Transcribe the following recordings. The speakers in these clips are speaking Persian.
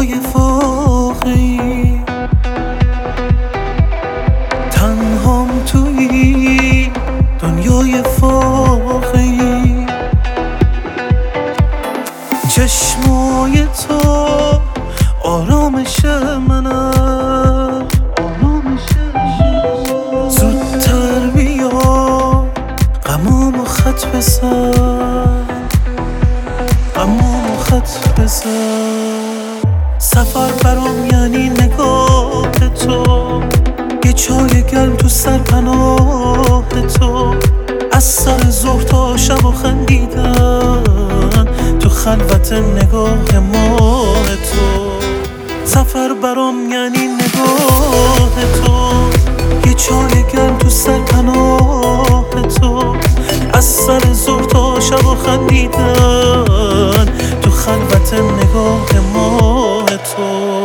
دنیای واقعی، تنهام توی دنیای واقعی. چشمای تو آرامش منم، زودتر بیا غمامو خط بزن، غمامو خط بزن. سفر برام یعنی نگاه تو، یه چای گرم تو سرپناه تو، از سر ظهر تا شب و خندیدن تو خلوت نگاه ماه تو. سفر برام یعنی نگاه تو، یه چای گرم تو سرپناه تو، از سر ظهر تا شب و خندیدن تو خلوت نگاه ماه تو.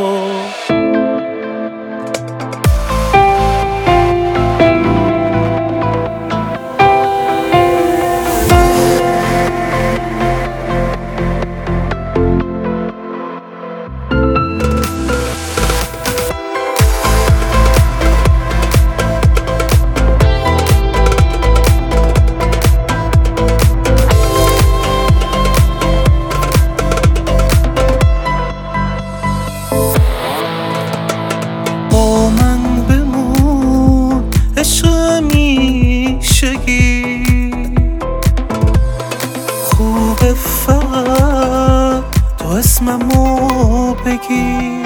خوبه فقط تو اسممو بگی،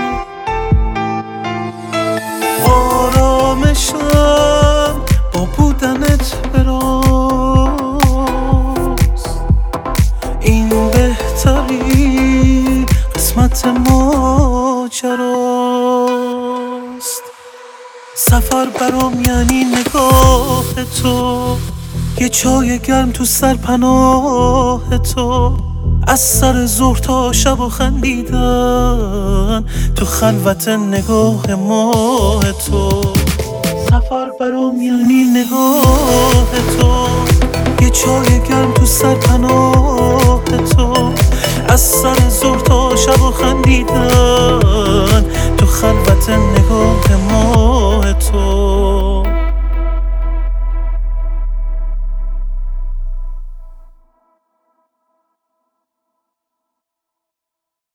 آرامشم با بودنت براست، این بهترین قسمت ماجراست. سفر برام یعنی نگاه تو، یه چای گرم تو سرپناه تو، از سر ظهر تا شب و خندیدن تو خلوت نگاه ماه تو. سفر برام یعنی نگاه تو، یه چای گرم تو سرپناه تو، از سر ظهر تا شب و خندیدن